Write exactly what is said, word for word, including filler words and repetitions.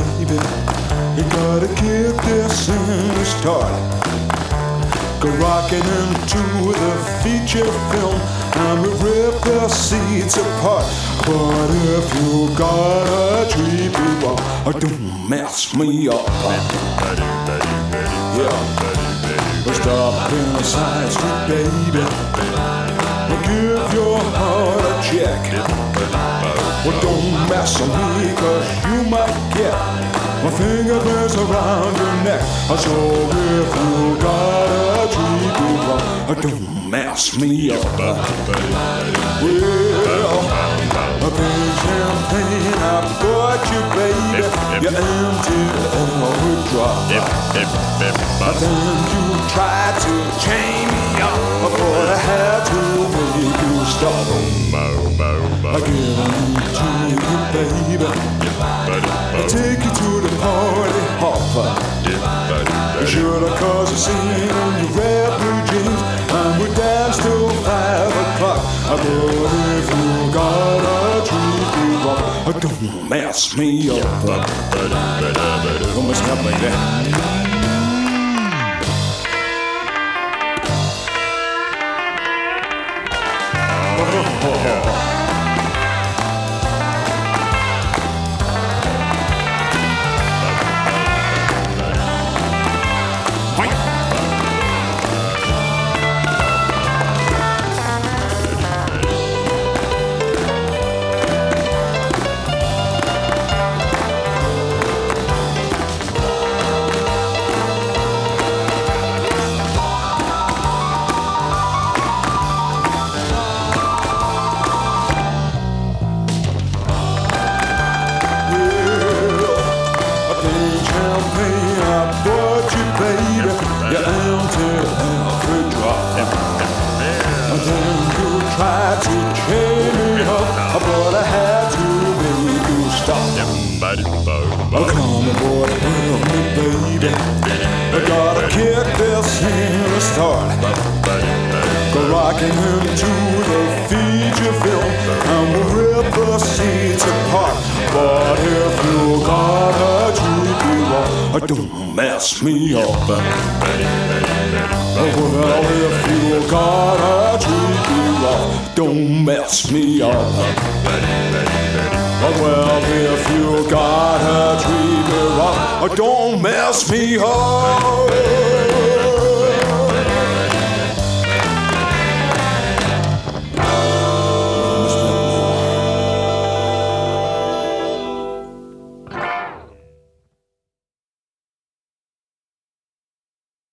baby. You gotta kick this in the start. Go rocking into the feature film and we rip the seats apart. But if you gotta treat me wrong, don't mess me up. Yeah, we'll stop in a side street, baby. We'll give your heart a check. Well, don't mess with me, cause you might get my fingerprints around your neck. So if you gotta treat me wrong, don't mess me up. Well, a big champagne, I bought you, baby. You emptied every drop. And then you tried to chain me up, but I had to make you stop. I give to you, baby. I take you to the party hopper. You should have caused a scene in your red blue jeans, and we dance till five o'clock. But if you gotta treat me wrong, don't mess me up. Don't mess me up like that. You emptied every drop. And then you tried to chain me up, but I had to make you stop. Oh, come aboard with me, baby. I gotta kick this in the start. Go rocking into the feature film, and we'll rip the seats apart. But if you gotta treat me wrong, don't mess me up. Well, if you gotta treat me wrong, don't mess me up. Well, if you gotta treat me wrong, don't mess me up.